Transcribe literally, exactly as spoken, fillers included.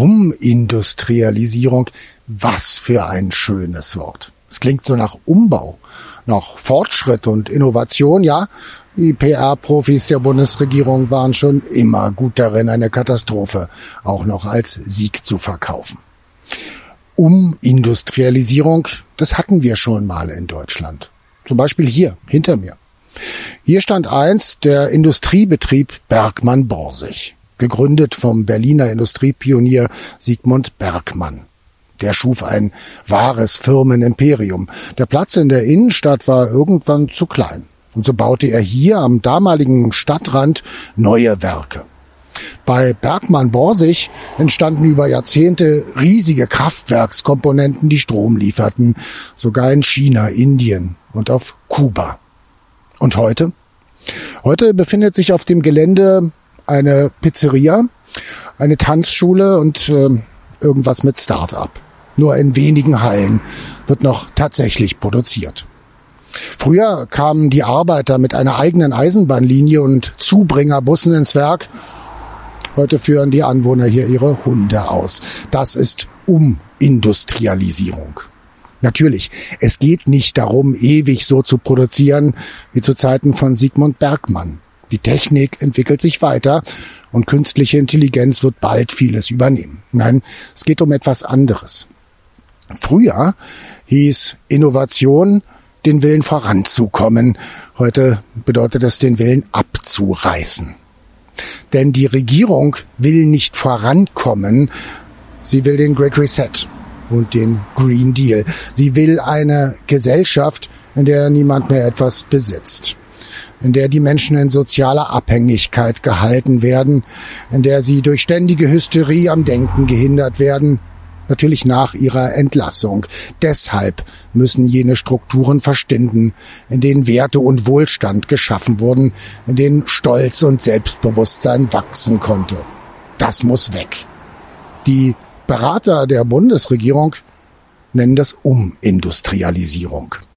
Umindustrialisierung, was für ein schönes Wort. Es klingt so nach Umbau, nach Fortschritt und Innovation. Ja, die P R-Profis der Bundesregierung waren schon immer gut darin, eine Katastrophe auch noch als Sieg zu verkaufen. Umindustrialisierung, das hatten wir schon mal in Deutschland. Zum Beispiel hier, hinter mir. Hier stand einst der Industriebetrieb Bergmann-Borsig, gegründet vom Berliner Industriepionier Sigmund Bergmann. Der schuf ein wahres Firmenimperium. Der Platz in der Innenstadt war irgendwann zu klein. Und so baute er hier am damaligen Stadtrand neue Werke. Bei Bergmann-Borsig entstanden über Jahrzehnte riesige Kraftwerkskomponenten, die Strom lieferten, sogar in China, Indien und auf Kuba. Und heute? Heute befindet sich auf dem Gelände eine Pizzeria, eine Tanzschule und äh, irgendwas mit Start-up. Nur in wenigen Hallen wird noch tatsächlich produziert. Früher kamen die Arbeiter mit einer eigenen Eisenbahnlinie und Zubringerbussen ins Werk. Heute führen die Anwohner hier ihre Hunde aus. Das ist Umindustrialisierung. Natürlich, es geht nicht darum, ewig so zu produzieren wie zu Zeiten von Sigmund Bergmann. Die Technik entwickelt sich weiter und künstliche Intelligenz wird bald vieles übernehmen. Nein, es geht um etwas anderes. Früher hieß Innovation, den Willen voranzukommen. Heute bedeutet es, den Willen abzureißen. Denn die Regierung will nicht vorankommen, sie will den Great Reset und den Green Deal. Sie will eine Gesellschaft, in der niemand mehr etwas besitzt, in der die Menschen in sozialer Abhängigkeit gehalten werden, in der sie durch ständige Hysterie am Denken gehindert werden, natürlich nach ihrer Entlassung. Deshalb müssen jene Strukturen verschwinden, in denen Werte und Wohlstand geschaffen wurden, in denen Stolz und Selbstbewusstsein wachsen konnte. Das muss weg. Die Berater der Bundesregierung nennen das Umindustrialisierung.